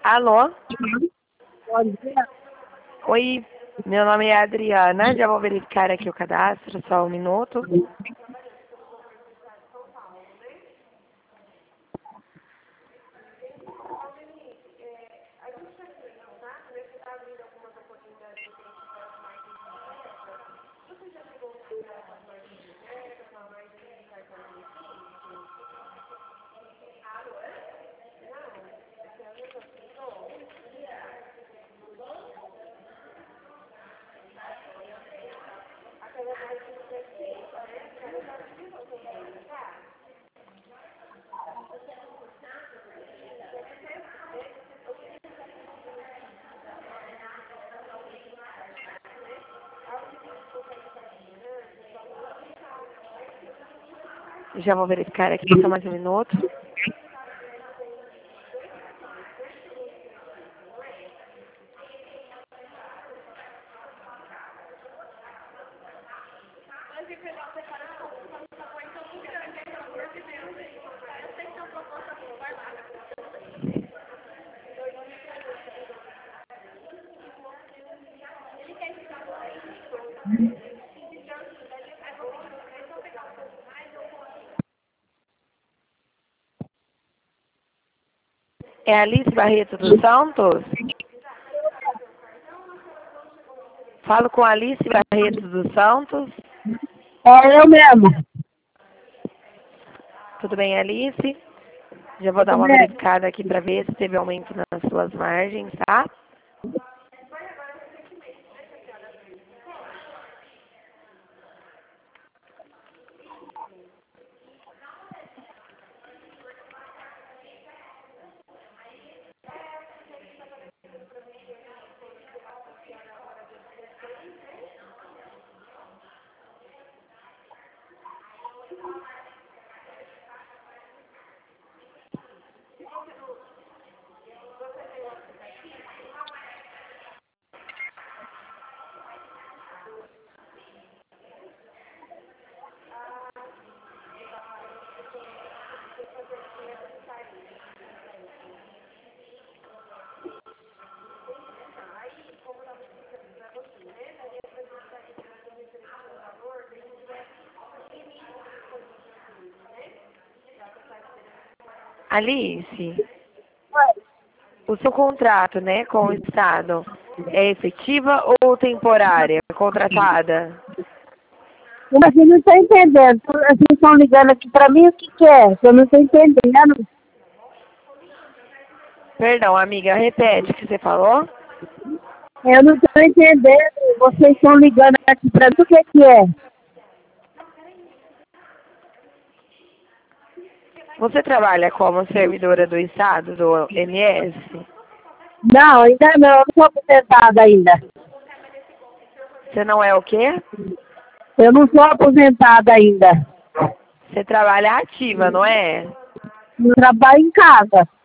Alô? Bom dia. Oi, meu nome é Adriana, já vou verificar aqui o cadastro, só um minuto. Já vou verificar aqui, só mais um minuto. É Alice Barreto dos Santos? Falo com Alice Barreto dos Santos. É eu mesmo. Tudo bem, Alice? Já vou dar Tudo uma bem? verificada aqui para ver se teve aumento nas suas margens, tá? Alice, o seu contrato, né, com o Estado é efetiva ou temporária, contratada? Mas eu não estou entendendo. Vocês estão ligando aqui para mim, o que que é? Eu não estou entendendo. Perdão, amiga, repete o que você falou. Eu não estou entendendo. Vocês estão ligando aqui para mim, o que que é? Você trabalha como servidora do Estado, do MS? Não, ainda não. Eu não sou aposentada ainda. Você não é o quê? Eu não sou aposentada ainda. Você trabalha ativa, não é? Eu trabalho em casa.